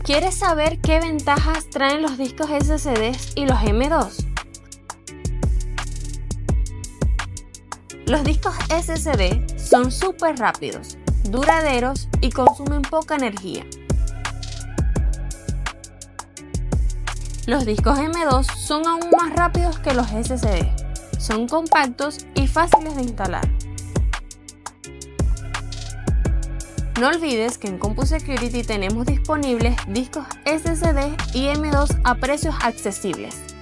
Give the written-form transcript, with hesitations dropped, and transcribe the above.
¿Quieres saber qué ventajas traen los discos SSDs y los M.2? Los discos SSD son súper rápidos, duraderos y consumen poca energía. Los discos M.2 son aún más rápidos que los SSD, son compactos y fáciles de instalar. No olvides que en CompuSecurity tenemos disponibles discos SSD y M.2 a precios accesibles.